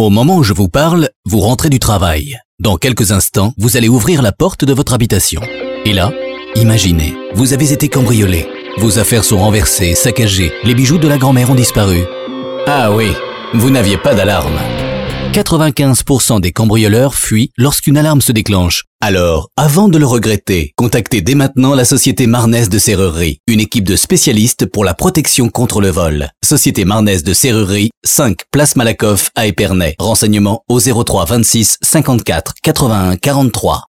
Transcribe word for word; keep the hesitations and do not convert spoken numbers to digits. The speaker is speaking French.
Au moment où je vous parle, vous rentrez du travail. Dans quelques instants, vous allez ouvrir la porte de votre habitation. Et là, imaginez, vous avez été cambriolé. Vos affaires sont renversées, saccagées, les bijoux de la grand-mère ont disparu. Ah oui, vous n'aviez pas d'alarme. quatre-vingt-quinze pour cent des cambrioleurs fuient lorsqu'une alarme se déclenche. Alors, avant de le regretter, contactez dès maintenant la Société Marnaise de Serrurerie, une équipe de spécialistes pour la protection contre le vol. Société Marnaise de Serrurerie, cinq place Malakoff à Épernay. Renseignements au zéro trois vingt-six cinquante-quatre quatre-vingt-un quarante-trois.